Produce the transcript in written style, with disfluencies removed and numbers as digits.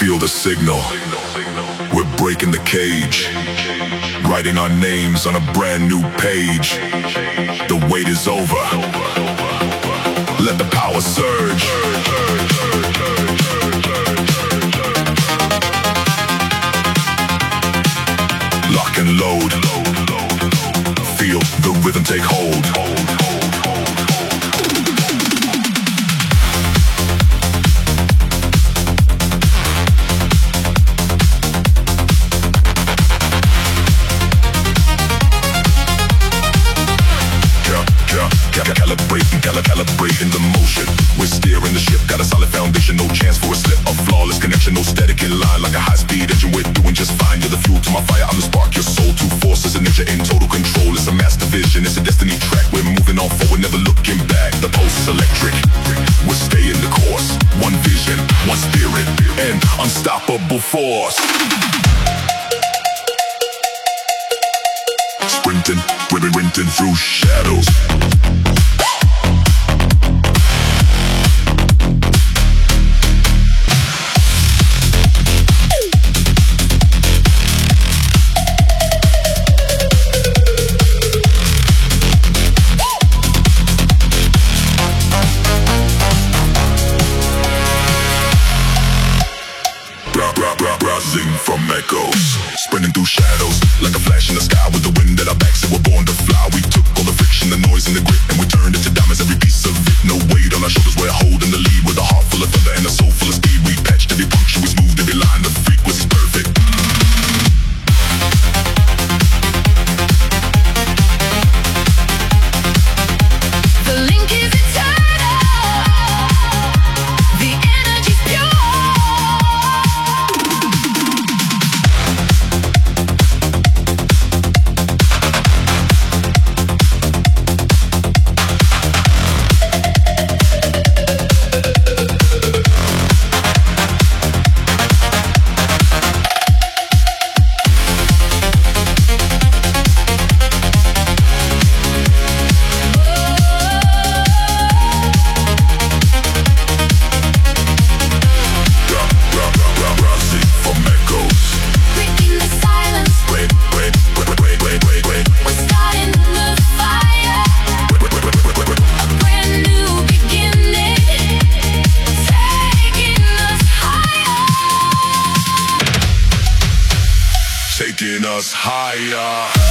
feel the signal. We're breaking the cage, writing our names on a brand new page. The wait is over. Let the power surge. Lock and load. Feel the rhythm take hold. Calibrating the motion. We're steering the ship, got a solid foundation, no chance for a slip. A flawless connection, no static in line like a high-speed engine. We're doing just fine. You're the fuel to my fire, I'm the spark. Your soul, two forces and nature in total control. It's a master vision, it's a destiny track. We're moving on forward, never looking back. The pulse is electric, we're staying the course. One vision, one spirit, and unstoppable force. Sprinting, we're sprinting through shadows. Rising from echoes, sprinting through shadows like a flash in the sky with the wind at our backs, and we're born to fly. We took all the friction, the noise and the grit, and we turned it to diamonds, every piece of it. No weight on our shoulders, we're holding the lead with a heart full of thunder and a soul full of speed. We patched every puncture, we smoothed every line, the frequency's perfect. The link is eternal, the energy's pure. Taking us higher.